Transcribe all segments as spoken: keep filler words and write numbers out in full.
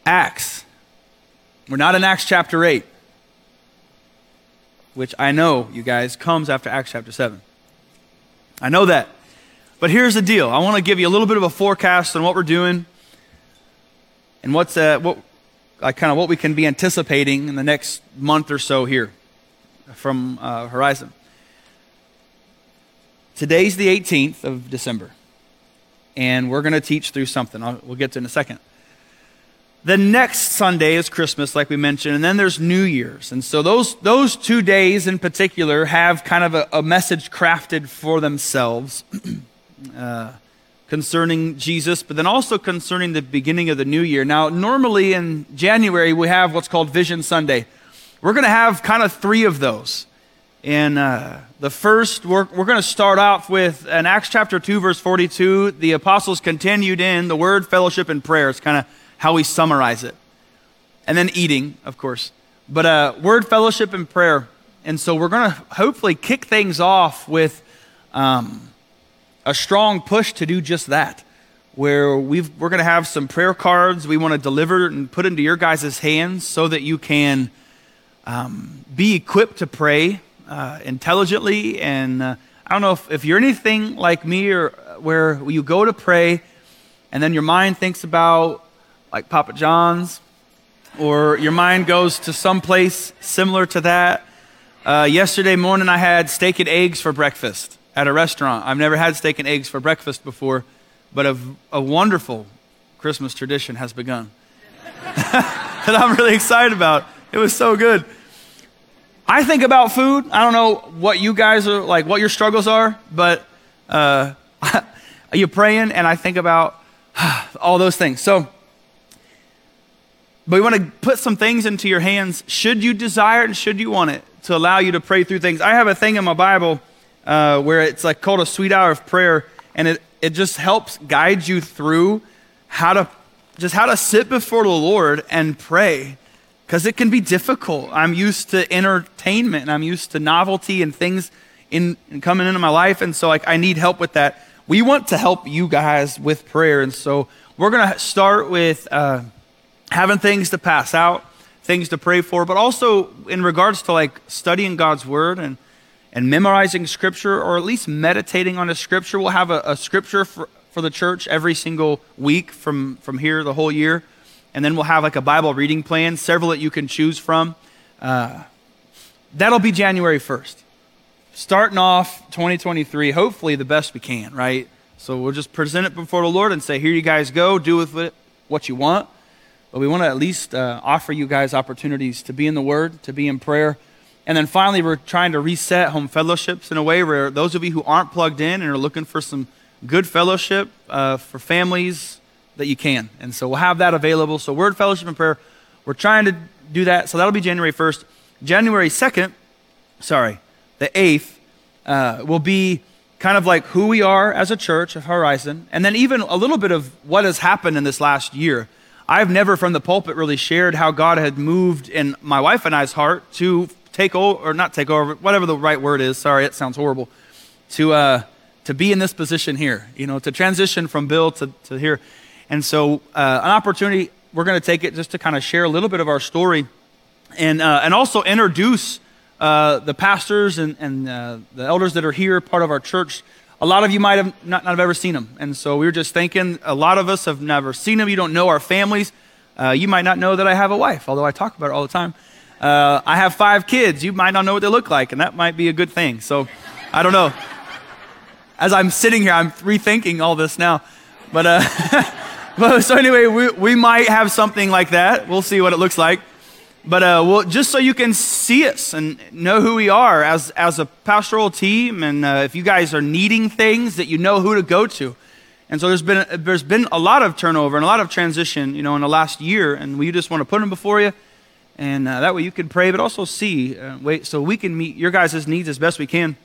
Acts. We're not in Acts chapter eight, which I know, you guys, comes after Acts chapter seven. I know that. But here's the deal. I want to give you a little bit of a forecast on what we're doing and what's uh, what like kind of what we can be anticipating in the next month or so here from uh, Horizon. Today's the eighteenth of December, and we're going to teach through something. I'll, we'll get to in a second. The next Sunday is Christmas, like we mentioned, and then there's New Year's. And so those those two days in particular have kind of a, a message crafted for themselves uh, concerning Jesus, but then also concerning the beginning of the new year. Now, normally in January, we have what's called Vision Sunday. We're going to have kind of three of those. And uh, the first, we're, we're going to start off with, in Acts chapter two, verse forty-two, the apostles continued in the word, fellowship, and prayer. It's kind of how we summarize it. And then eating, of course. But uh, word, fellowship, and prayer. And so we're going to hopefully kick things off with um, a strong push to do just that, where we've, we're going to have some prayer cards we want to deliver and put into your guys' hands so that you can um, be equipped to pray uh, intelligently. And uh, I don't know if, if you're anything like me, or where you go to pray and then your mind thinks about like Papa John's, or your mind goes to some place similar to that. Uh, yesterday morning I had steak and eggs for breakfast at a restaurant. I've never had steak and eggs for breakfast before, but a, a wonderful Christmas tradition has begun that I'm really excited about. It was so good. I think about food. I don't know what you guys are like, what your struggles are, but uh, you're praying, and I think about all those things. So, but we want to put some things into your hands, should you desire it and should you want it, to allow you to pray through things. I have a thing in my Bible uh, where it's like called a sweet hour of prayer, and it, it just helps guide you through how to just how to sit before the Lord and pray. Because it can be difficult. I'm used to entertainment, and I'm used to novelty and things in, in coming into my life, and so like I need help with that. We want to help you guys with prayer, and so we're going to start with uh, having things to pass out, things to pray for, but also in regards to like studying God's word and and memorizing scripture, or at least meditating on a scripture. We'll have a, a scripture for, for the church every single week from from here the whole year. And then we'll have like a Bible reading plan, several that you can choose from. Uh, that'll be January first. Starting off twenty twenty-three, hopefully the best we can, right? So we'll just present it before the Lord and say, here you guys go, do with it what you want. But we want to at least uh, offer you guys opportunities to be in the Word, to be in prayer. And then finally, we're trying to reset home fellowships in a way where those of you who aren't plugged in and are looking for some good fellowship uh, for families, that you can. And so we'll have that available. So word, fellowship, and prayer, we're trying to do that. So that'll be January first. January second, sorry, the eighth, uh, will be kind of like who we are as a church of Horizon, and then even a little bit of what has happened in this last year. I've never from the pulpit really shared how God had moved in my wife and I's heart to take over, or not take over, whatever the right word is. Sorry, it sounds horrible. To uh, to be in this position here, you know, to transition from Bill to, to here. And so uh, an opportunity, we're going to take it just to kind of share a little bit of our story, and uh, and also introduce uh, the pastors and, and uh, the elders that are here, part of our church. A lot of you might have not, not have ever seen them. And so we were just thinking, a lot of us have never seen them. You don't know our families. Uh, you might not know that I have a wife, although I talk about it all the time. Uh, I have five kids. You might not know what they look like, and that might be a good thing. So I don't know. As I'm sitting here, I'm rethinking all this now. But uh Well, so anyway, we we might have something like that. We'll see what it looks like. But uh, we'll, just so you can see us and know who we are as as a pastoral team, and uh, if you guys are needing things, that you know who to go to. And so there's been there's been a lot of turnover and a lot of transition, you know, in the last year, and we just want to put them before you, and uh, that way you can pray, but also see, uh, wait, so we can meet your guys' needs as best we can.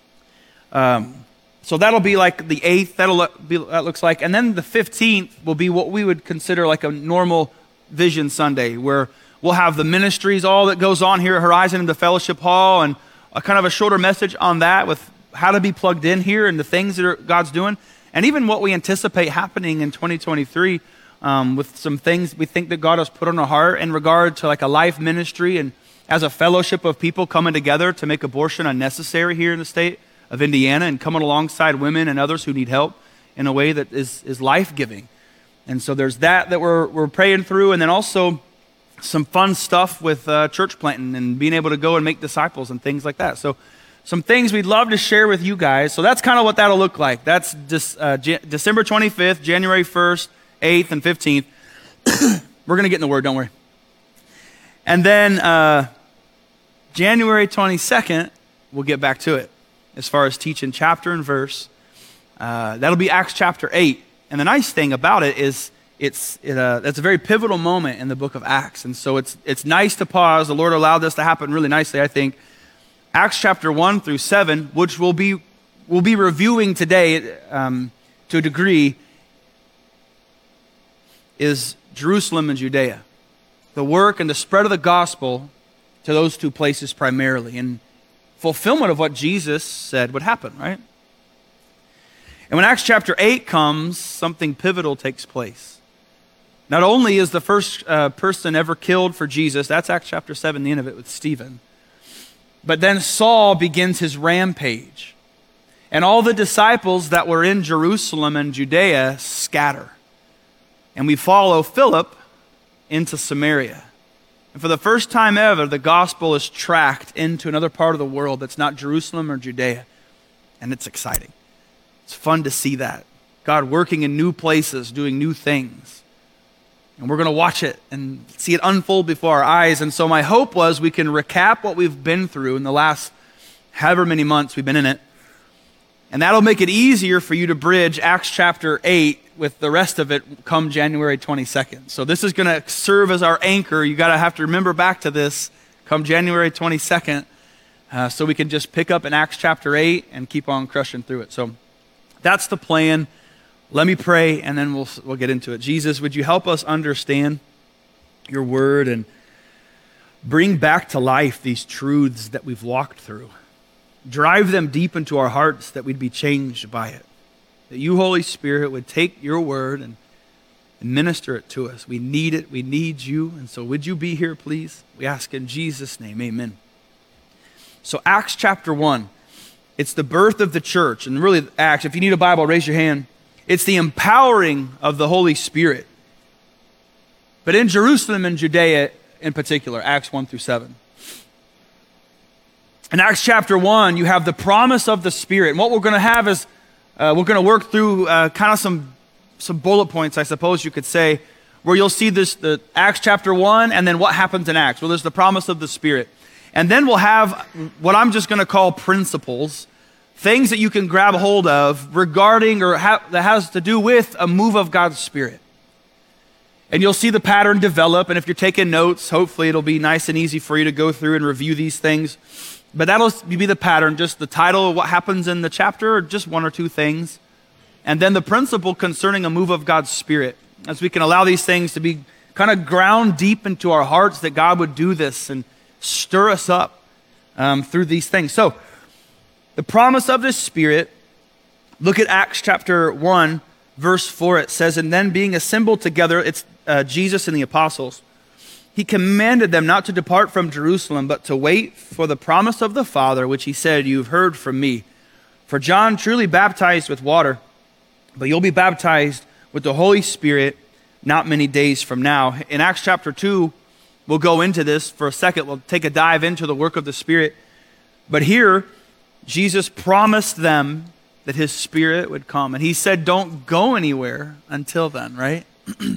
Um. So that'll be like the eighth, that'll be, that looks like. And then the fifteenth will be what we would consider like a normal Vision Sunday, where we'll have the ministries, all that goes on here at Horizon in the Fellowship Hall, and a kind of a shorter message on that with how to be plugged in here and the things that are, God's doing. And even what we anticipate happening in twenty twenty-three um, with some things we think that God has put on our heart in regard to like a life ministry and as a fellowship of people coming together to make abortion unnecessary here in the state of Indiana and coming alongside women and others who need help in a way that is, is life-giving. And so there's that that we're, we're praying through, and then also some fun stuff with uh, church planting and being able to go and make disciples and things like that. So some things we'd love to share with you guys. So that's kind of what that'll look like. That's just, uh, J- December twenty-fifth, January first, eighth, and fifteenth. We're going to get in the Word, don't worry. And then uh, January twenty-second, we'll get back to it as far as teaching chapter and verse. Uh, that'll be Acts chapter eight. And the nice thing about it is it's it, uh, that's a very pivotal moment in the book of Acts. And so it's it's nice to pause. The Lord allowed this to happen really nicely, I think. Acts chapter one through seven, which we'll be, we'll be reviewing today um, to a degree, is Jerusalem and Judea. The work and the spread of the gospel to those two places primarily, and fulfillment of what Jesus said would happen, right? And when Acts chapter eight comes, something pivotal takes place. Not only is the first uh, person ever killed for Jesus, that's Acts chapter seven, the end of it with Stephen, but then Saul begins his rampage. And all the disciples that were in Jerusalem and Judea scatter. And we follow Philip into Samaria. And for the first time ever, the gospel is tracked into another part of the world that's not Jerusalem or Judea. And it's exciting. It's fun to see that. God working in new places, doing new things. And we're going to watch it and see it unfold before our eyes. And so my hope was we can recap what we've been through in the last however many months we've been in it. And that'll make it easier for you to bridge Acts chapter eight with the rest of it come January twenty-second. So this is going to serve as our anchor. You got to have to remember back to this come January twenty-second uh, so we can just pick up in Acts chapter eight and keep on crushing through it. So that's the plan. Let me pray, and then we'll we'll get into it. Jesus, would you help us understand your word and bring back to life these truths that we've walked through? Drive them deep into our hearts that we'd be changed by it. That you, Holy Spirit, would take your word and, and minister it to us. We need it. We need you. And so would you be here, please? We ask in Jesus' name, amen. So Acts chapter one, it's the birth of the church. And really, Acts, if you need a Bible, raise your hand. It's the empowering of the Holy Spirit. But in Jerusalem and Judea in particular, Acts one through seven. In Acts chapter one, you have the promise of the Spirit. And what we're going to have is, uh, we're going to work through uh, kind of some, some bullet points, I suppose you could say, where you'll see this, the Acts chapter one, and then what happens in Acts. Well, there's the promise of the Spirit. And then we'll have what I'm just going to call principles, things that you can grab a hold of regarding or ha- that has to do with a move of God's Spirit. And you'll see the pattern develop, and if you're taking notes, hopefully it'll be nice and easy for you to go through and review these things. But that'll be the pattern, just the title of what happens in the chapter, or just one or two things. And then the principle concerning a move of God's Spirit, as we can allow these things to be kind of ground deep into our hearts, that God would do this and stir us up um, through these things. So, the promise of the Spirit, look at Acts chapter one, verse four. It says, and then being assembled together, it's uh, Jesus and the apostles, he commanded them not to depart from Jerusalem, but to wait for the promise of the Father, which he said, you've heard from me. For John truly baptized with water, but you'll be baptized with the Holy Spirit not many days from now. In Acts chapter two, we'll go into this for a second. We'll take a dive into the work of the Spirit. But here, Jesus promised them that his Spirit would come. And he said, don't go anywhere until then, right?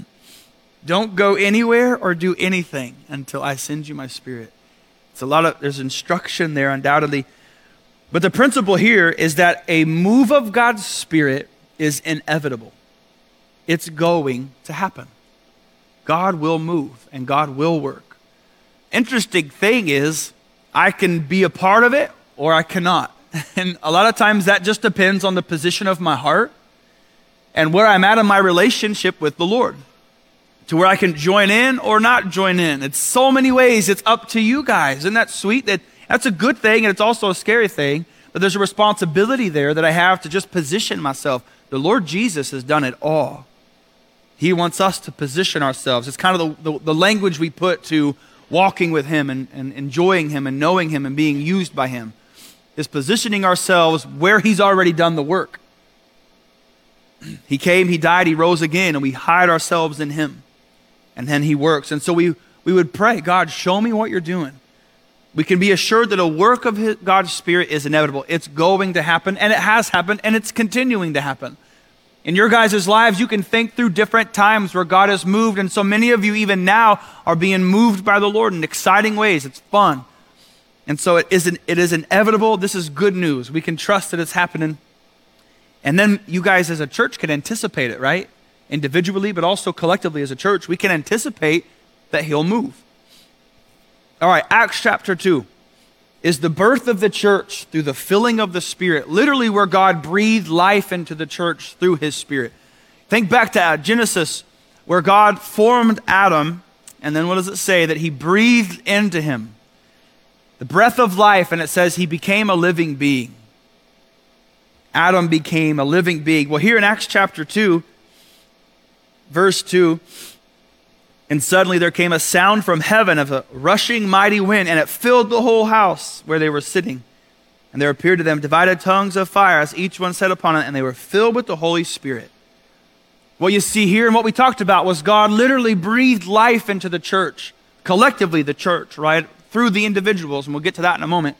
Don't go anywhere or do anything until I send you my Spirit. It's a lot of, there's instruction there undoubtedly. But the principle here is that a move of God's Spirit is inevitable. It's going to happen. God will move and God will work. Interesting thing is, I can be a part of it or I cannot. And a lot of times that just depends on the position of my heart and where I'm at in my relationship with the Lord, to where I can join in or not join in. It's so many ways. It's up to you guys. Isn't that sweet? That that's a good thing, and it's also a scary thing, but there's a responsibility there that I have to just position myself. The Lord Jesus has done it all. He wants us to position ourselves. It's kind of the, the, the language we put to walking with him and, and enjoying him and knowing him and being used by him, is positioning ourselves where he's already done the work. He came, he died, he rose again, and we hide ourselves in him. And then he works. And so we, we would pray, God, show me what you're doing. We can be assured that a work of his, God's Spirit is inevitable. It's going to happen, and it has happened, and it's continuing to happen. In your guys' lives, you can think through different times where God has moved, and so many of you even now are being moved by the Lord in exciting ways. It's fun. And so it is, an, it is inevitable. This is good news. We can trust that it's happening. And then you guys as a church can anticipate it, right? Individually, but also collectively as a church, we can anticipate that he'll move. All right, Acts chapter two is the birth of the church through the filling of the Spirit, literally where God breathed life into the church through his Spirit. Think back to Genesis, where God formed Adam, and then what does it say? That he breathed into him the breath of life, and it says he became a living being. Adam became a living being. Well, here in Acts chapter two, verse two, and suddenly there came a sound from heaven of a rushing mighty wind, and it filled the whole house where they were sitting. And there appeared to them divided tongues of fire, as each one sat upon it, and they were filled with the Holy Spirit. What you see here and what we talked about was God literally breathed life into the church, collectively the church, right? Through the individuals, and we'll get to that in a moment.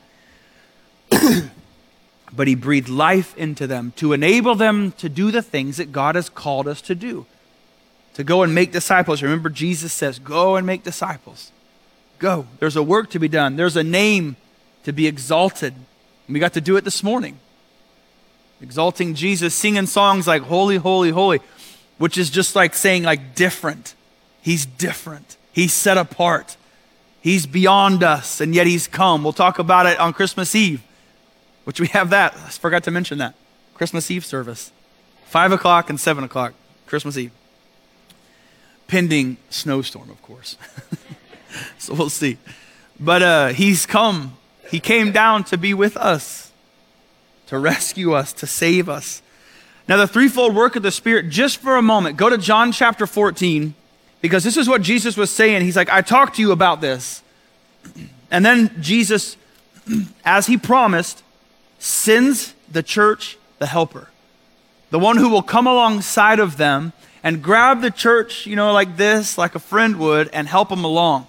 But he breathed life into them to enable them to do the things that God has called us to do. To go and make disciples. Remember, Jesus says, go and make disciples. Go. There's a work to be done. There's a name to be exalted. And we got to do it this morning. Exalting Jesus, singing songs like holy, holy, holy, which is just like saying like different. He's different. He's set apart. He's beyond us, and yet he's come. We'll talk about it on Christmas Eve, which we have that. I forgot to mention that. Christmas Eve service. Five o'clock and seven o'clock, Christmas Eve. Pending snowstorm, of course. So we'll see. But uh, he's come. He came down to be with us, to rescue us, to save us. Now the threefold work of the Spirit, just for a moment, go to John chapter fourteen, because this is what Jesus was saying. He's like, I talked to you about this. And then Jesus, as he promised, sends the church the helper, the one who will come alongside of them and grab the church, you know, like this, like a friend would, and help them along.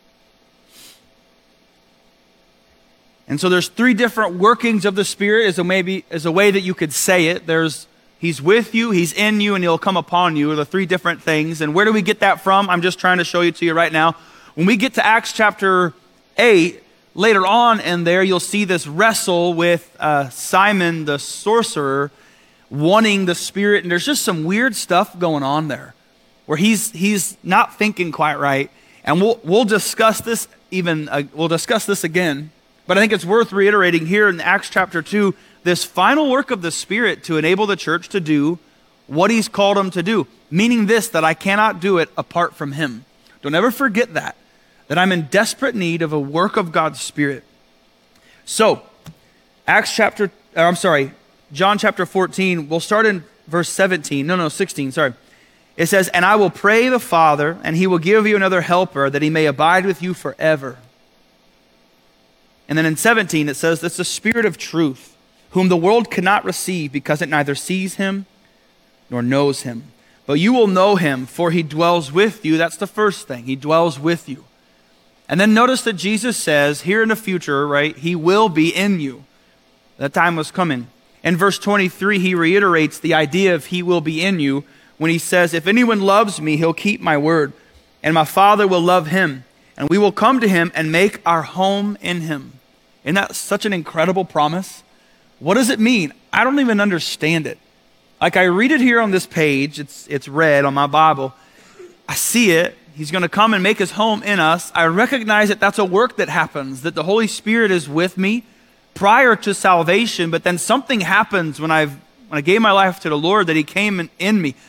And so there's three different workings of the Spirit as a, maybe, as a way that you could say it. There's he's with you, he's in you, and he'll come upon you, are the three different things. And where do we get that from? I'm just trying to show you to you right now. When we get to Acts chapter eight, later on in there, you'll see this wrestle with uh, Simon the sorcerer wanting the Spirit. And there's just some weird stuff going on there where he's he's not thinking quite right. And we'll we'll discuss this even, uh, we'll discuss this again. But I think it's worth reiterating here in Acts chapter two, this final work of the Spirit to enable the church to do what he's called them to do. Meaning this, that I cannot do it apart from him. Don't ever forget that. That I'm in desperate need of a work of God's Spirit. So, Acts chapter, or I'm sorry, John chapter fourteen, we'll start in verse seventeen. No, no, sixteen, sorry. It says, and I will pray the Father, and he will give you another helper, that he may abide with you forever. And then in seventeen, it says, that's the Spirit of truth, whom the world cannot receive, because it neither sees him nor knows him. But you will know him, for he dwells with you. That's the first thing. He dwells with you. And then notice that Jesus says, here in the future, right, he will be in you. That time was coming. In verse twenty-three, he reiterates the idea of he will be in you when he says, if anyone loves me, he'll keep my word, and my Father will love him, and we will come to him and make our home in him. Isn't that such an incredible promise? What does it mean? I don't even understand it. Like I read it here on this page, it's it's red on my Bible. I see it. He's going to come and make his home in us. I recognize that that's a work that happens, that the Holy Spirit is with me prior to salvation, but then something happens when I've when I gave my life to the Lord, that he came in, in me.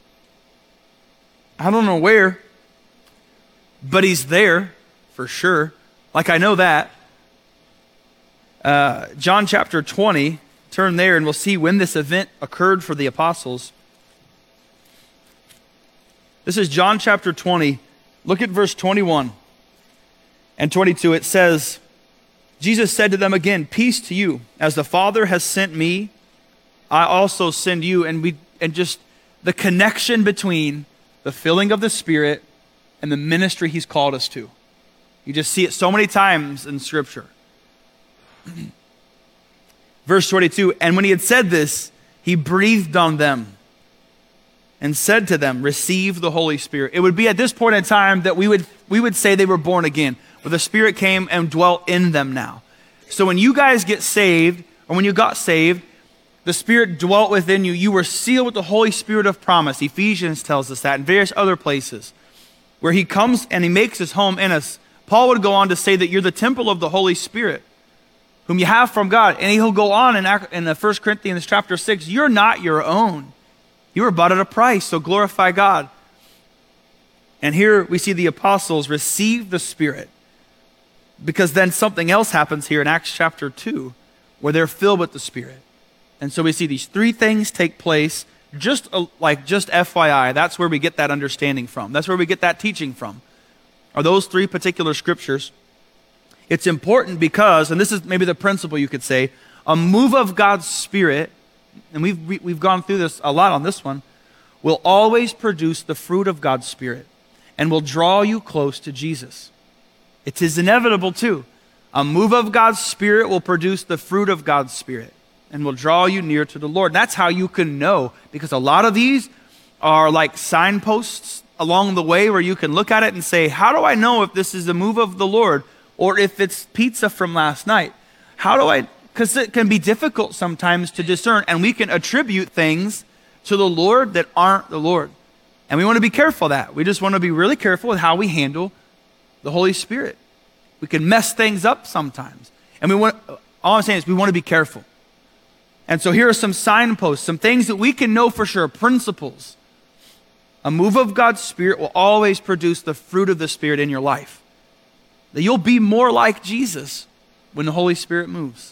I don't know where, but he's there for sure. Like I know that. Uh, John chapter twenty, turn there and we'll see when this event occurred for the apostles. This is John chapter twenty. Look at verse twenty-one and twenty-two. It says, Jesus said to them again, peace to you. As the Father has sent me, I also send you. And we and just the connection between the filling of the Spirit and the ministry he's called us to. You just see it so many times in Scripture. Verse twenty-two, and when he had said this, he breathed on them and said to them, receive the Holy Spirit. It would be at this point in time that we would we would say they were born again, where the Spirit came and dwelt in them now. So when you guys get saved, or when you got saved, the Spirit dwelt within you. You were sealed with the Holy Spirit of promise. Ephesians tells us that, and various other places, where he comes and he makes his home in us. Paul would go on to say that you're the temple of the Holy Spirit, whom you have from God. And he'll go on in, in First Corinthians chapter six, you're not your own. You were bought at a price, so glorify God. And here we see the apostles receive the Spirit, because then something else happens here in Acts chapter two, where they're filled with the Spirit. And so we see these three things take place, just uh, like just F Y I. That's where we get that understanding from. That's where we get that teaching from, are those three particular scriptures. It's important because, and this is maybe the principle you could say, a move of God's Spirit, and we've, we've gone through this a lot on this one, will always produce the fruit of God's Spirit and will draw you close to Jesus. It is inevitable too. A move of God's Spirit will produce the fruit of God's Spirit and will draw you near to the Lord. That's how you can know, because a lot of these are like signposts along the way where you can look at it and say, how do I know if this is the move of the Lord or if it's pizza from last night? How do I, because it can be difficult sometimes to discern, and we can attribute things to the Lord that aren't the Lord. And we want to be careful of that. We just want to be really careful with how we handle the Holy Spirit. We can mess things up sometimes. And we want, all I'm saying is we want to be careful. And so here are some signposts, some things that we can know for sure, principles. A move of God's Spirit will always produce the fruit of the Spirit in your life. That you'll be more like Jesus when the Holy Spirit moves.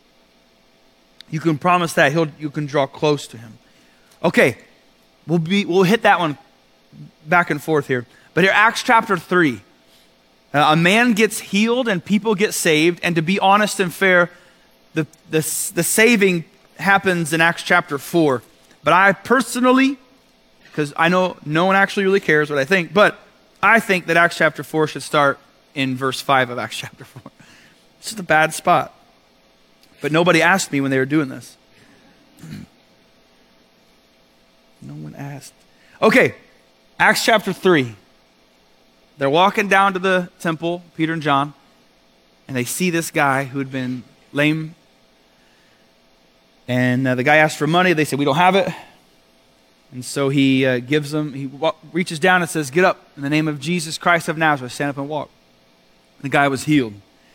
You can promise that. He'll, you can draw close to him. Okay, we'll, be, we'll hit that one back and forth here. But here, Acts chapter three. Uh, a man gets healed and people get saved. And to be honest and fair, the, the, the saving happens in Acts chapter four. But I personally, because I know no one actually really cares what I think, but I think that Acts chapter four should start in verse five of Acts chapter four. It's just a bad spot. But nobody asked me when they were doing this. No one asked. Okay, Acts chapter three. They're walking down to the temple, Peter and John, and they see this guy who had been lame. And uh, the guy asked for money. They said, we don't have it. And so he uh, gives them, he wa- reaches down and says, get up in the name of Jesus Christ of Nazareth, stand up and walk. The guy was healed.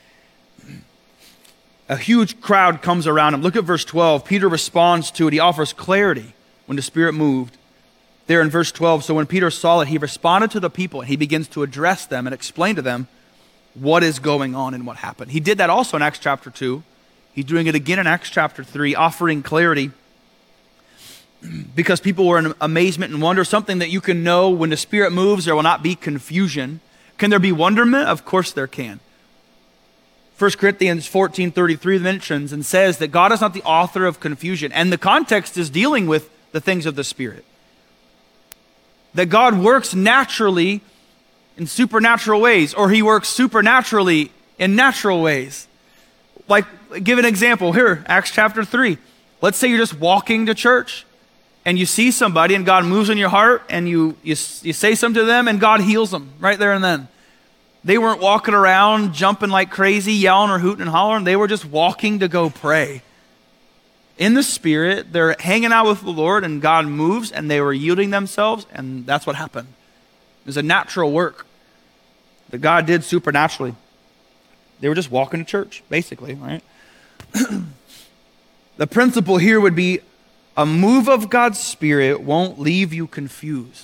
A huge crowd comes around him. Look at verse twelve. Peter responds to it. He offers clarity when the Spirit moved. There in verse twelve, so when Peter saw it, he responded to the people and he begins to address them and explain to them what is going on and what happened. He did that also in Acts chapter two. He's doing it again in Acts chapter three, offering clarity because people were in amazement and wonder. Something that you can know when the Spirit moves, there will not be confusion. Can there be wonderment? Of course there can. First Corinthians fourteen thirty-three mentions and says that God is not the author of confusion. And the context is dealing with the things of the Spirit. That God works naturally in supernatural ways, or he works supernaturally in natural ways. Like, give an example here, Acts chapter three. Let's say you're just walking to church and you see somebody and God moves in your heart and you, you, you say something to them and God heals them right there and then. They weren't walking around jumping like crazy, yelling or hooting and hollering. They were just walking to go pray. In the Spirit, they're hanging out with the Lord and God moves and they were yielding themselves, and that's what happened. It was a natural work that God did supernaturally. They were just walking to church, basically, right? The principle here would be a move of God's Spirit won't leave you confused.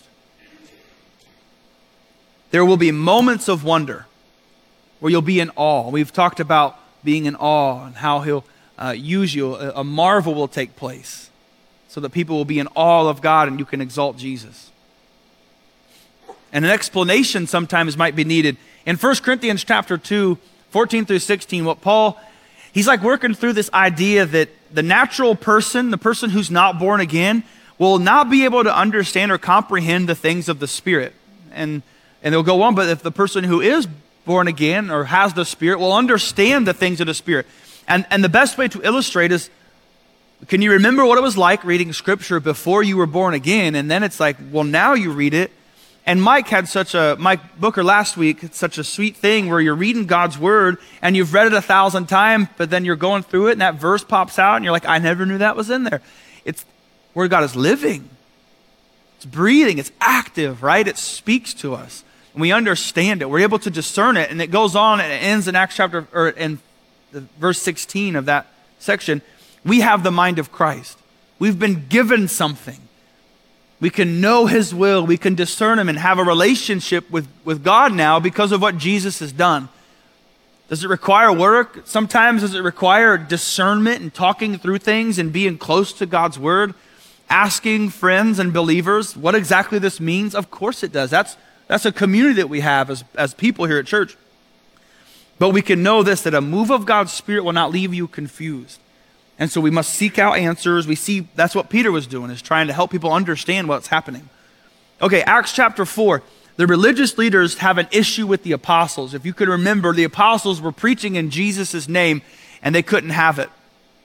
There will be moments of wonder where you'll be in awe. We've talked about being in awe and how he'll uh, use you. A, a marvel will take place so that people will be in awe of God and you can exalt Jesus. And an explanation sometimes might be needed. In First Corinthians chapter two, fourteen through sixteen, what Paul, he's like working through this idea that the natural person, the person who's not born again, will not be able to understand or comprehend the things of the Spirit. And, and they'll go on, but if the person who is born again or has the Spirit will understand the things of the Spirit. And, and the best way to illustrate is, can you remember what it was like reading Scripture before you were born again? And then it's like, well, now you read it. And Mike had such a, Mike Booker last week, it's such a sweet thing where you're reading God's Word and you've read it a thousand times, but then you're going through it and that verse pops out and you're like, I never knew that was in there. It's where God is living. It's breathing, it's active, right? It speaks to us. And we understand it. We're able to discern it. And it goes on and it ends in Acts chapter, or in the verse sixteen of that section. We have the mind of Christ. We've been given something. We can know his will. We can discern him and have a relationship with, with God now because of what Jesus has done. Does it require work? Sometimes does it require discernment and talking through things and being close to God's word? Asking friends and believers what exactly this means? Of course it does. That's, that's a community that we have as, as people here at church. But we can know this, that a move of God's Spirit will not leave you confused. And so we must seek out answers. We see that's what Peter was doing, is trying to help people understand what's happening. Okay, Acts chapter four. The religious leaders have an issue with the apostles. If you could remember, the apostles were preaching in Jesus' name and they couldn't have it.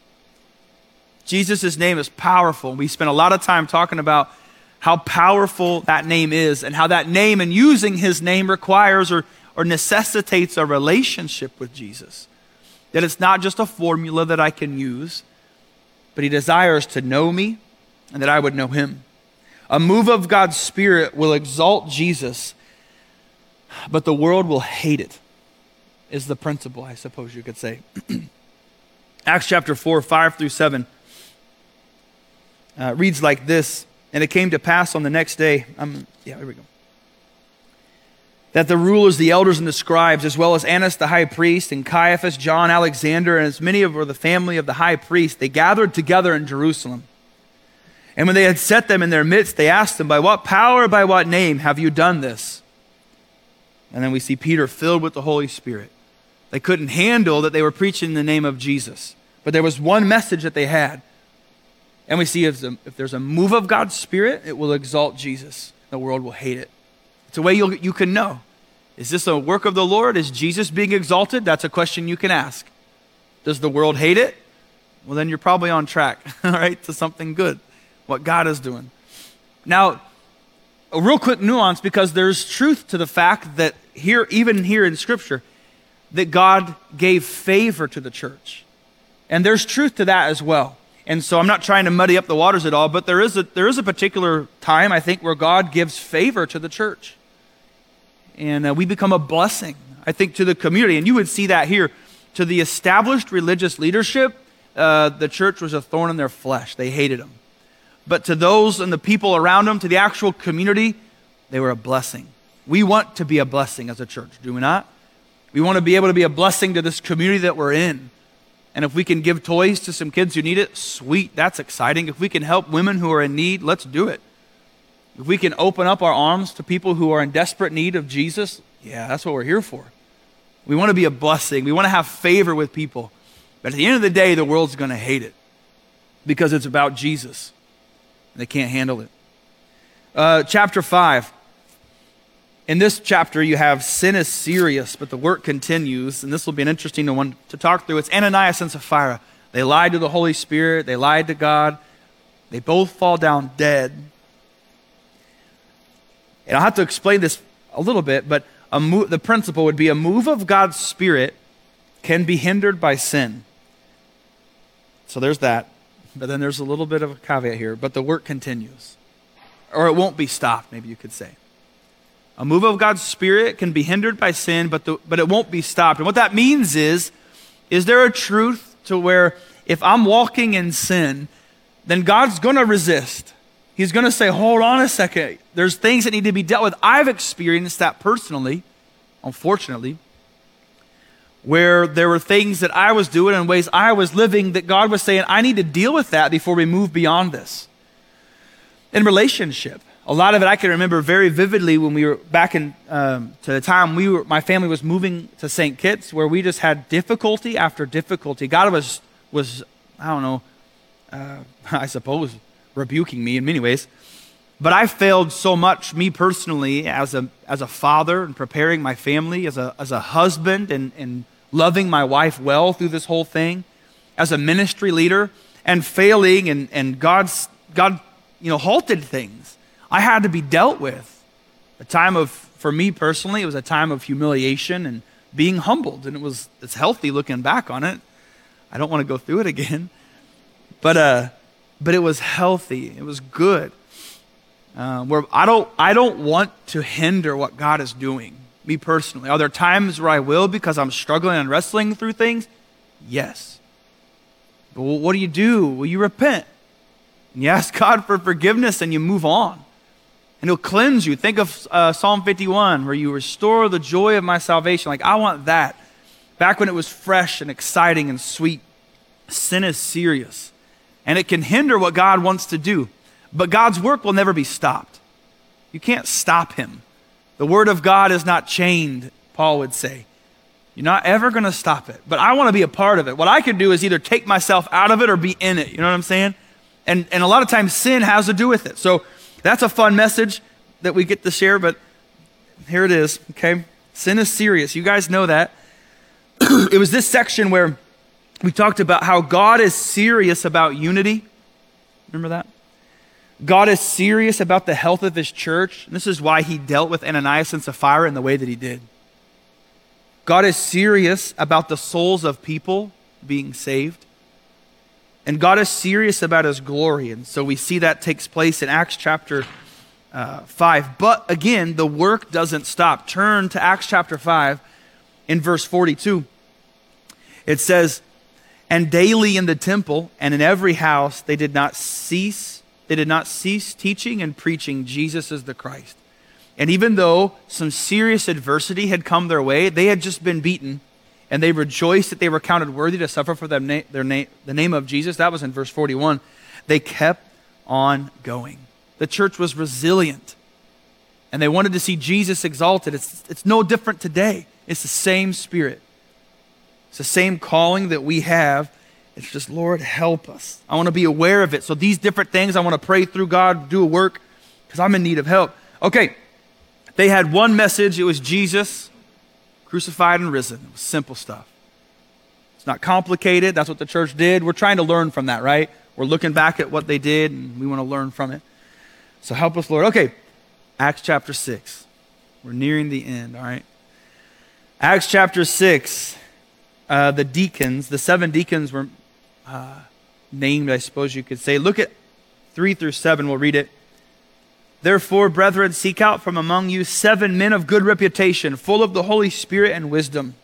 Jesus' name is powerful. We spent a lot of time talking about how powerful that name is and how that name and using his name requires or, or necessitates a relationship with Jesus. That it's not just a formula that I can use, but he desires to know me and that I would know him. A move of God's Spirit will exalt Jesus, but the world will hate it, is the principle, I suppose you could say. Acts chapter four, five through seven uh, reads like this. And it came to pass on the next day, um, yeah, here we go. That the rulers, the elders, and the scribes, as well as Annas the high priest, and Caiaphas, John, Alexander, and as many of were the family of the high priest, they gathered together in Jerusalem. And when they had set them in their midst, they asked them, by what power, by what name have you done this? And then we see Peter filled with the Holy Spirit. They couldn't handle that they were preaching in the name of Jesus. But there was one message that they had. And we see if, if there's a move of God's Spirit, it will exalt Jesus. The world will hate it. It's a way you'll, you can know. Is this a work of the Lord? Is Jesus being exalted? That's a question you can ask. Does the world hate it? Well, then you're probably on track, all right, to something good, what God is doing. Now, a real quick nuance, because there's truth to the fact that here, even here in Scripture, that God gave favor to the church. And there's truth to that as well. And so I'm not trying to muddy up the waters at all, but there is a, there is a particular time, I think, where God gives favor to the church. And uh, we become a blessing, I think, to the community. And you would see that here. To the established religious leadership, uh, the church was a thorn in their flesh. They hated them. But to those and the people around them, to the actual community, they were a blessing. We want to be a blessing as a church, do we not? We want to be able to be a blessing to this community that we're in. And if we can give toys to some kids who need it, sweet, that's exciting. If we can help women who are in need, let's do it. If we can open up our arms to people who are in desperate need of Jesus, yeah, that's what we're here for. We want to be a blessing. We want to have favor with people. But at the end of the day, the world's going to hate it because it's about Jesus. They can't handle it. Uh, chapter five. In this chapter, you have sin is serious, but the work continues. And this will be an interesting one to talk through. It's Ananias and Sapphira. They lied to the Holy Spirit. They lied to God. They both fall down dead. And I'll have to explain this a little bit, but a mo- the principle would be a move of God's Spirit can be hindered by sin. So there's that. But then there's a little bit of a caveat here. But the work continues. Or it won't be stopped, maybe you could say. A move of God's Spirit can be hindered by sin, but, the, but it won't be stopped. And what that means is, is there a truth to where if I'm walking in sin, then God's going to resist. He's going to say, hold on a second. There's things that need to be dealt with. I've experienced that personally, unfortunately, where there were things that I was doing and ways I was living that God was saying, I need to deal with that before we move beyond this. In relationship, a lot of it I can remember very vividly when we were back in um, to the time we were, my family was moving to Saint Kitts, where we just had difficulty after difficulty. God was, was I don't know, uh, I suppose, rebuking me in many ways. But I failed so much, me personally, as a as a father and preparing my family, as a as a husband and, and loving my wife well through this whole thing, as a ministry leader, and failing, and, and God's God, you know, halted things. I had to be dealt with. A time of, for me personally, it was a time of humiliation and being humbled, and it was it's healthy looking back on it. I don't want to go through it again, but uh, but it was healthy. It was good. Uh, where I don't, I don't want to hinder what God is doing, me personally. Are there times where I will because I'm struggling and wrestling through things? Yes. But what do you do? Well, you repent. And you ask God for forgiveness and you move on. And He'll cleanse you. Think of uh, Psalm fifty-one, where you restore the joy of my salvation. Like, I want that. Back when it was fresh and exciting and sweet. Sin is serious. And it can hinder what God wants to do. But God's work will never be stopped. You can't stop Him. The Word of God is not chained, Paul would say. You're not ever going to stop it. But I want to be a part of it. What I can do is either take myself out of it or be in it. You know what I'm saying? And, and a lot of times sin has to do with it. So that's a fun message that we get to share, but here it is, okay? Sin is serious. You guys know that. It was this section where we talked about how God is serious about unity. Remember that? God is serious about the health of His church. And this is why He dealt with Ananias and Sapphira in the way that He did. God is serious about the souls of people being saved. And God is serious about His glory. And so we see that takes place in Acts chapter uh, five. But again, the work doesn't stop. Turn to Acts chapter five in verse forty-two. It says, "And daily in the temple and in every house they did not cease They did not cease teaching and preaching Jesus as the Christ." And even though some serious adversity had come their way, they had just been beaten, and they rejoiced that they were counted worthy to suffer for them na- their na- the name of Jesus. That was in verse forty-one. They kept on going. The church was resilient, and they wanted to see Jesus exalted. It's, it's no different today. It's the same Spirit. It's the same calling that we have. It's just, Lord, help us. I want to be aware of it. So these different things, I want to pray through God, do a work, because I'm in need of help. Okay, they had one message. It was Jesus, crucified and risen. It was simple stuff. It's not complicated. That's what the church did. We're trying to learn from that, right? We're looking back at what they did, and we want to learn from it. So help us, Lord. Okay, Acts chapter six. We're nearing the end, all right? Acts chapter six, uh, the deacons, the seven deacons were uh, named, I suppose you could say. Look at three through seven. We'll read it. "Therefore, brethren, seek out from among you seven men of good reputation, full of the Holy Spirit and wisdom,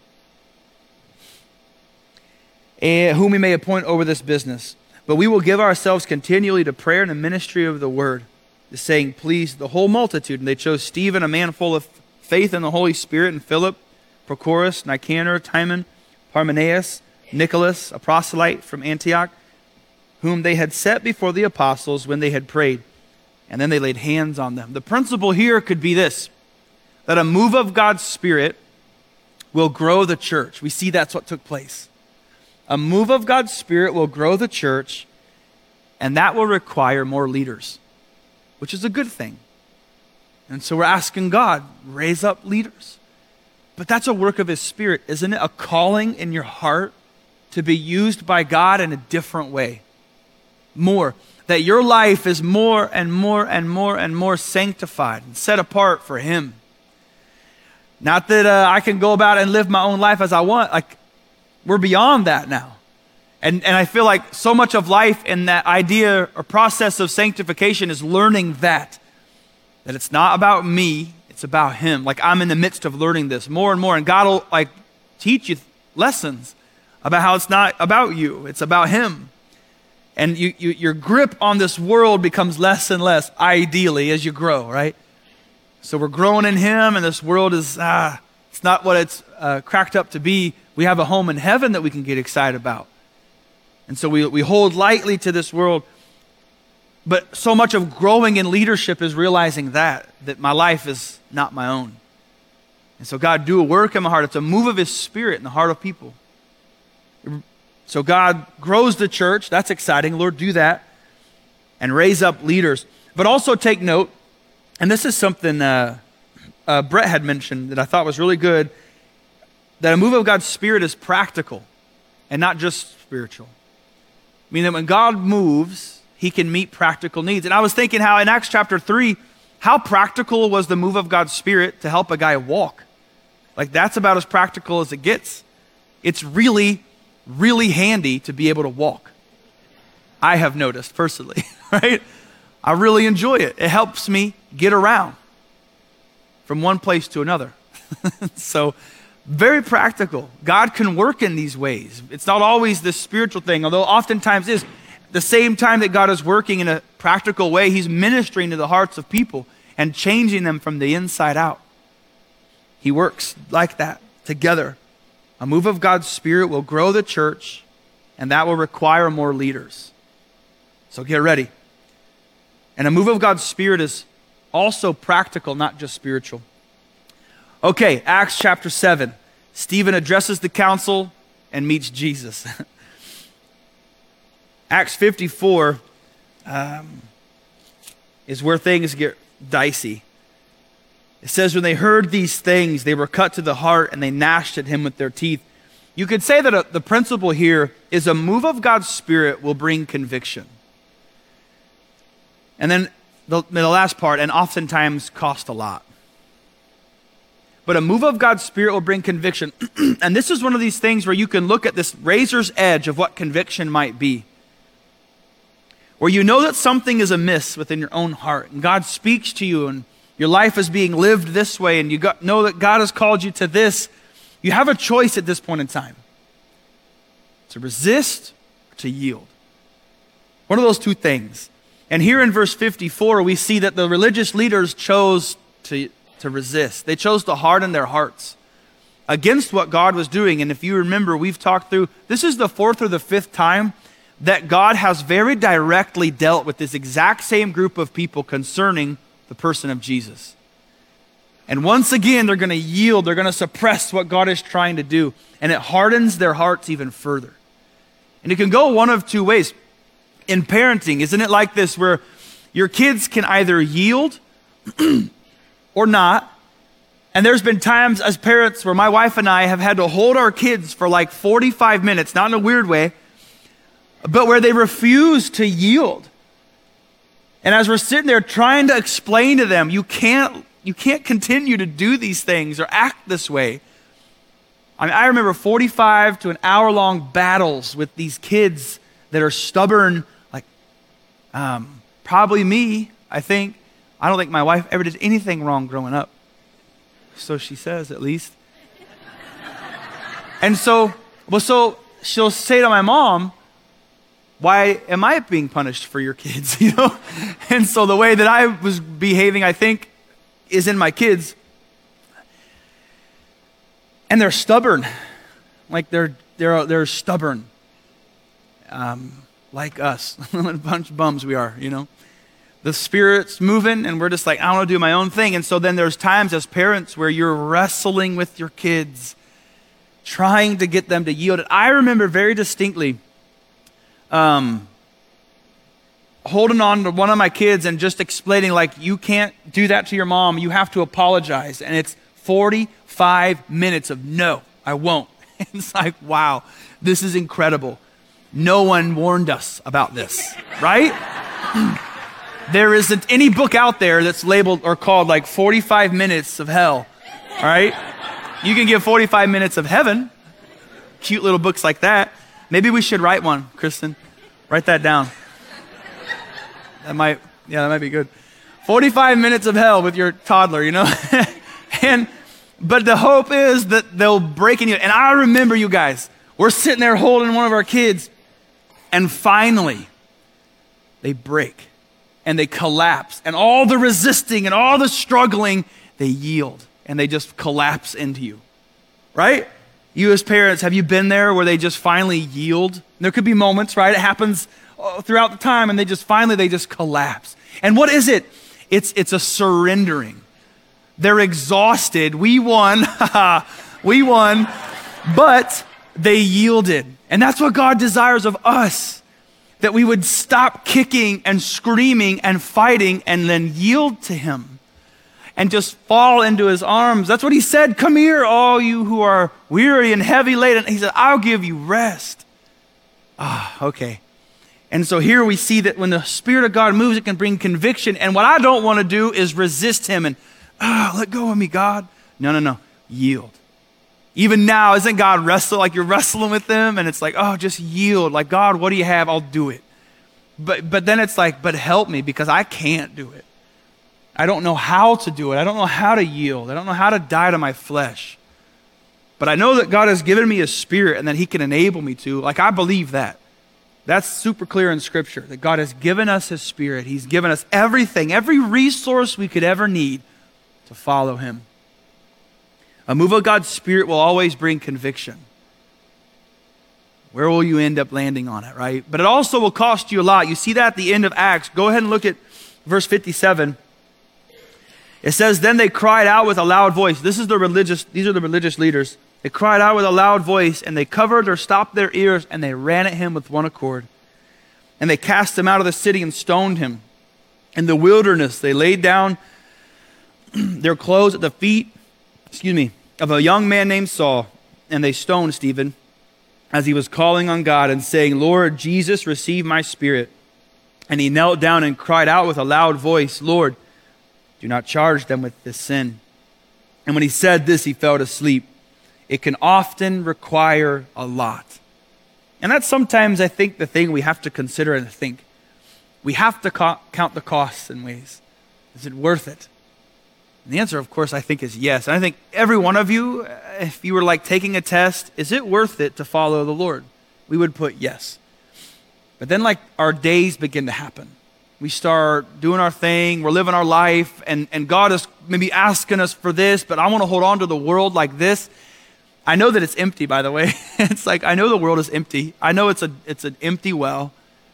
and whom we may appoint over this business. But we will give ourselves continually to prayer and the ministry of the word." The saying pleased the whole multitude. And they chose Stephen, a man full of faith in the Holy Spirit, and Philip, Prochorus, Nicanor, Timon, Parmenas, Nicholas, a proselyte from Antioch, whom they had set before the apostles when they had prayed. And then they laid hands on them. The principle here could be this, that a move of God's Spirit will grow the church. We see that's what took place. A move of God's Spirit will grow the church, and that will require more leaders, which is a good thing. And so we're asking God, raise up leaders. But that's a work of His Spirit, isn't it? A calling in your heart to be used by God in a different way. More. That your life is more and more and more and more sanctified and set apart for Him. Not that uh, I can go about and live my own life as I want. Like, we're beyond that now. And, and I feel like so much of life in that idea or process of sanctification is learning that. That it's not about me, it's about Him. Like, I'm in the midst of learning this more and more. And God will like teach you lessons about how it's not about you, it's about Him. And you, you, your grip on this world becomes less and less, ideally, as you grow, right? So we're growing in Him, and this world is, ah, it's not what it's uh, cracked up to be. We have a home in heaven that we can get excited about. And so we, we hold lightly to this world. But so much of growing in leadership is realizing that, that my life is not my own. And so God, do a work in my heart. It's a move of his Spirit in the heart of people. So God grows the church. That's exciting. Lord, do that. And raise up leaders. But also take note, and this is something uh, uh, Brett had mentioned that I thought was really good, that a move of God's Spirit is practical and not just spiritual. I mean that when God moves, he can meet practical needs. And I was thinking how in Acts chapter three, how practical was the move of God's Spirit to help a guy walk? Like that's about as practical as it gets. It's really, really handy to be able to walk. I have noticed personally, right? I really enjoy it. It helps me get around from one place to another. So very practical. God can work in these ways. It's not always this spiritual thing, although oftentimes is. The same time that God is working in a practical way, he's ministering to the hearts of people and changing them from the inside out. He works like that together. A move of God's Spirit will grow the church, and that will require more leaders. So get ready. And a move of God's Spirit is also practical, not just spiritual. Okay, Acts chapter seven. Stephen addresses the council and meets Jesus. Acts fifty-four um, is where things get dicey. It says, when they heard these things, they were cut to the heart and they gnashed at him with their teeth. You could say that a, the principle here is a move of God's Spirit will bring conviction. And then the, the last part, and oftentimes cost a lot. But a move of God's Spirit will bring conviction. And this is one of these things where you can look at this razor's edge of what conviction might be. Where you know that something is amiss within your own heart, and God speaks to you, and your life is being lived this way, and you got, know that God has called you to this. You have a choice at this point in time. To resist or to yield. One of those two things. And here in verse fifty-four, we see that the religious leaders chose to, to resist. They chose to harden their hearts against what God was doing. And if you remember, we've talked through, this is the fourth or the fifth time that God has very directly dealt with this exact same group of people concerning the person of Jesus. And once again, they're going to yield. They're going to suppress what God is trying to do. And it hardens their hearts even further. And it can go one of two ways. In parenting, isn't it like this where your kids can either yield or not? And there's been times as parents where my wife and I have had to hold our kids for like forty-five minutes, not in a weird way, but where they refuse to yield. And as we're sitting there trying to explain to them, you can't, you can't continue to do these things or act this way. I mean, I remember forty-five to an hour long battles with these kids that are stubborn, like um, probably me, I think. I don't think my wife ever did anything wrong growing up. So she says, at least. And so, well, so she'll say to my mom, why am I being punished for your kids, you know? And so the way that I was behaving, I think, is in my kids. And they're stubborn. Like they're they're they're stubborn. Um, like us. A bunch of bums we are, you know? The Spirit's moving and we're just like, I want to do my own thing. And so then there's times as parents where you're wrestling with your kids, trying to get them to yield. I remember very distinctly um, holding on to one of my kids and just explaining, like, you can't do that to your mom. You have to apologize. And it's forty-five minutes of no, I won't. It's like, wow, this is incredible. No one warned us about this, right? There isn't any book out there that's labeled or called like forty-five minutes of hell, all right? You can give forty-five minutes of heaven. Cute little books like that. Maybe we should write one, Kristen. Write that down. That might, yeah, that might be good. forty-five minutes of hell with your toddler, you know? and, but the hope is that they'll break in you. And I remember, you guys, we're sitting there holding one of our kids, and finally, they break. And they collapse. And all the resisting and all the struggling, they yield. And they just collapse into you. Right? You as parents, have you been there where they just finally yield? There could be moments, right? It happens uh, throughout the time, and they just finally, they just collapse. And what is it? It's, it's a surrendering. They're exhausted. We won. We won. But they yielded. And that's what God desires of us, that we would stop kicking and screaming and fighting and then yield to him and just fall into his arms. That's what he said. Come here, all you who are weary and heavy laden. He said, I'll give you rest. Ah, okay. And so here we see that when the Spirit of God moves, it can bring conviction. And what I don't want to do is resist him and, ah, let go of me, God. No, no, no. Yield. Even now, isn't God wrestle like you're wrestling with him? And it's like, oh, just yield. Like, God, what do you have? I'll do it. But, but then it's like, but help me because I can't do it. I don't know how to do it. I don't know how to yield. I don't know how to die to my flesh. But I know that God has given me a spirit and that he can enable me to. Like, I believe that. That's super clear in Scripture, that God has given us his spirit. He's given us everything, every resource we could ever need to follow him. A move of God's Spirit will always bring conviction. Where will you end up landing on it, right? But it also will cost you a lot. You see that at the end of Acts. Go ahead and look at verse fifty-seven. It says, then they cried out with a loud voice. This is the religious, these are the religious leaders. They cried out with a loud voice, and they covered or stopped their ears, and they ran at him with one accord. And they cast him out of the city and stoned him. In the wilderness, they laid down their clothes at the feet, excuse me, of a young man named Saul, and they stoned Stephen as he was calling on God and saying, Lord Jesus, receive my spirit. And he knelt down and cried out with a loud voice, Lord, do not charge them with this sin. And when he said this, he fell asleep. It can often require a lot. And that's sometimes, I think, the thing we have to consider and think. We have to co- count the costs in ways. Is it worth it? And the answer, of course, I think is yes. And I think every one of you, if you were like taking a test, is it worth it to follow the Lord? We would put yes. But then like our days begin to happen. We start doing our thing, we're living our life, and, and God is maybe asking us for this, but I want to hold on to the world like this. I know that it's empty, by the way. It's like, I know the world is empty. I know it's a it's an empty well.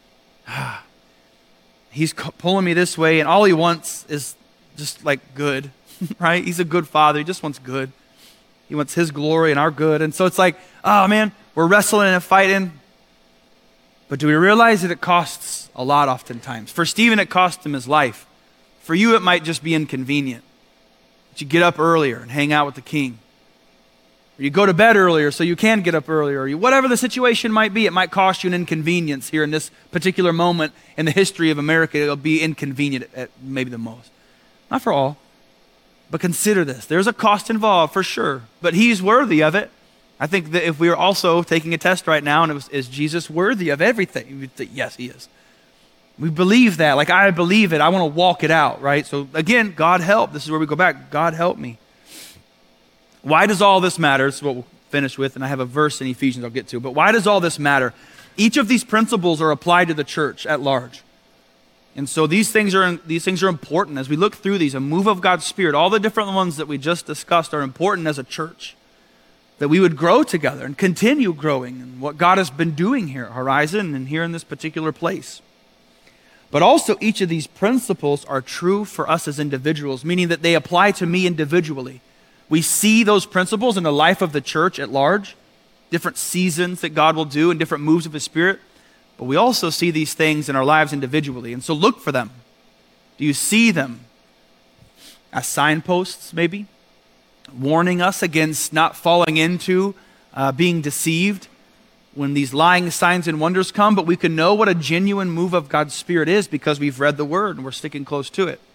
He's pulling me this way, and all he wants is just like good, right? He's a good father. He just wants good. He wants his glory and our good. And so it's like, oh man, we're wrestling and fighting. But do we realize that it costs a lot oftentimes? For Stephen, it cost him his life. For you, it might just be inconvenient. But you get up earlier and hang out with the king. Or you go to bed earlier so you can get up earlier. Or you, whatever the situation might be, it might cost you an inconvenience here in this particular moment in the history of America. It'll be inconvenient at maybe the most. Not for all. But consider this. There's a cost involved for sure. But he's worthy of it. I think that if we were also taking a test right now and it was, is Jesus worthy of everything? We'd say, yes, he is. We believe that. Like, I believe it. I want to walk it out, right? So again, God help. This is where we go back. God help me. Why does all this matter? This is what we'll finish with, and I have a verse in Ephesians I'll get to. But why does all this matter? Each of these principles are applied to the church at large. And so these things are these things are important. As we look through these, a move of God's Spirit, all the different ones that we just discussed are important as a church. That we would grow together and continue growing in what God has been doing here at Horizon and here in this particular place. But also each of these principles are true for us as individuals, meaning that they apply to me individually. We see those principles in the life of the church at large, different seasons that God will do and different moves of his Spirit. But we also see these things in our lives individually. And so look for them. Do you see them as signposts maybe? Warning us against not falling into uh, being deceived when these lying signs and wonders come, but we can know what a genuine move of God's Spirit is because we've read the Word and we're sticking close to it.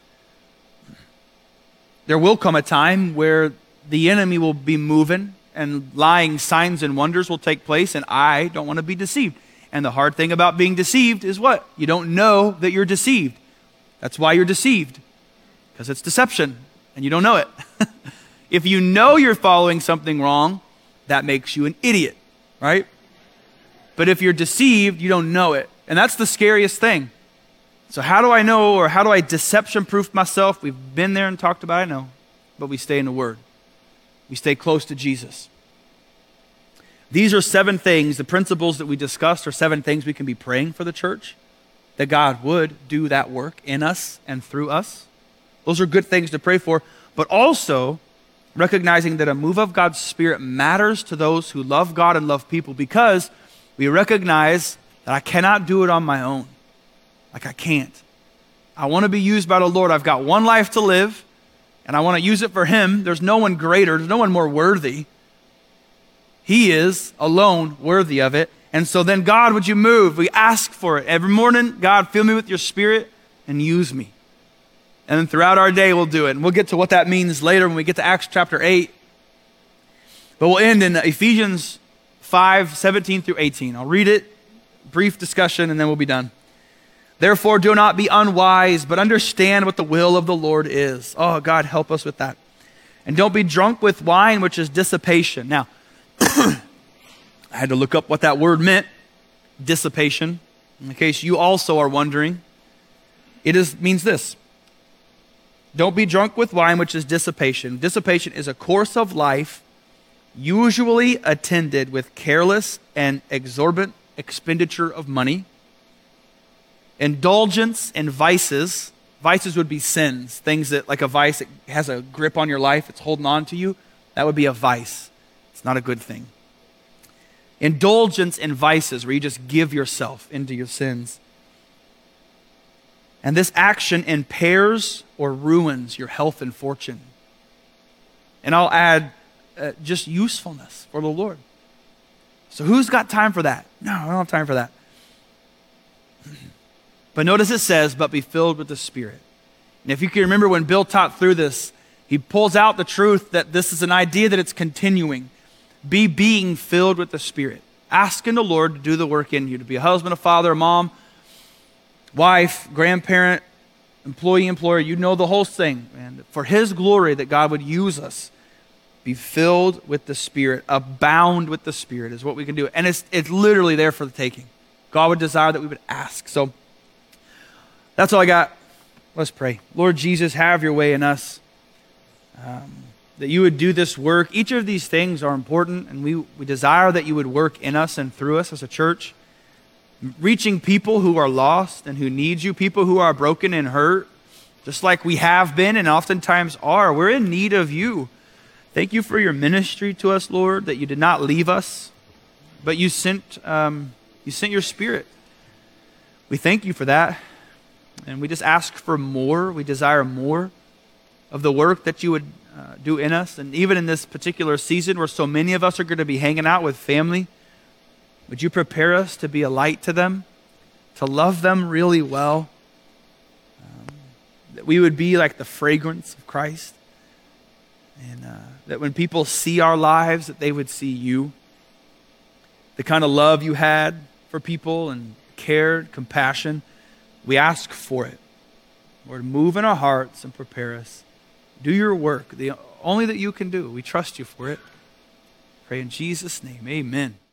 There will come a time where the enemy will be moving and lying signs and wonders will take place, and I don't want to be deceived. And the hard thing about being deceived is what? You don't know that you're deceived. That's why you're deceived, because it's deception and you don't know it. If you know you're following something wrong, that makes you an idiot, right? But if you're deceived, you don't know it. And that's the scariest thing. So how do I know, or how do I deception-proof myself? We've been there and talked about it, I know. But we stay in the Word. We stay close to Jesus. These are seven things, the principles that we discussed are seven things we can be praying for the church, that God would do that work in us and through us. Those are good things to pray for, but also recognizing that a move of God's Spirit matters to those who love God and love people, because we recognize that I cannot do it on my own. Like I can't. I want to be used by the Lord. I've got one life to live, and I want to use it for Him. There's no one greater. There's no one more worthy. He is alone worthy of it. And so then, God, would you move? We ask for it. Every morning, God, fill me with your Spirit and use me. And then throughout our day, we'll do it. And we'll get to what that means later when we get to Acts chapter eight. But we'll end in Ephesians five, seventeen through eighteen. I'll read it, brief discussion, and then we'll be done. Therefore, do not be unwise, but understand what the will of the Lord is. Oh, God, help us with that. And don't be drunk with wine, which is dissipation. Now, I had to look up what that word meant, dissipation, in case you also are wondering. It is means this. Don't be drunk with wine, which is dissipation. Dissipation is a course of life usually attended with careless and exorbitant expenditure of money, indulgence in vices. Vices would be sins, things that, like a vice that has a grip on your life, it's holding on to you. That would be a vice. It's not a good thing. Indulgence in vices, where you just give yourself into your sins. And this action impairs or ruins your health and fortune. And I'll add uh, just usefulness for the Lord. So who's got time for that? No, I don't have time for that. But notice it says, but be filled with the Spirit. And if you can remember when Bill taught through this, he pulls out the truth that this is an idea that it's continuing. Be being filled with the Spirit. Asking the Lord to do the work in you, to be a husband, a father, a mom, wife, grandparent, employee, employer. You know the whole thing. And for His glory, that God would use us. Be filled with the Spirit. Abound with the Spirit is what we can do. And it's, it's literally there for the taking. God would desire that we would ask. So that's all I got. Let's pray. Lord Jesus, have your way in us. Um, that you would do this work. Each of these things are important, and we, we desire that you would work in us and through us as a church, reaching people who are lost and who need you, people who are broken and hurt, just like we have been and oftentimes are. We're in need of you. Thank you for your ministry to us, Lord, that you did not leave us, but you sent, um, you sent your Spirit. We thank you for that. And we just ask for more. We desire more of the work that you would uh, do in us. And even in this particular season where so many of us are going to be hanging out with family, would you prepare us to be a light to them, to love them really well, um, that we would be like the fragrance of Christ, and uh, that when people see our lives, that they would see you, the kind of love you had for people and care, compassion. We ask for it. Lord, move in our hearts and prepare us. Do your work, the only that you can do. We trust you for it. Pray in Jesus' name, amen.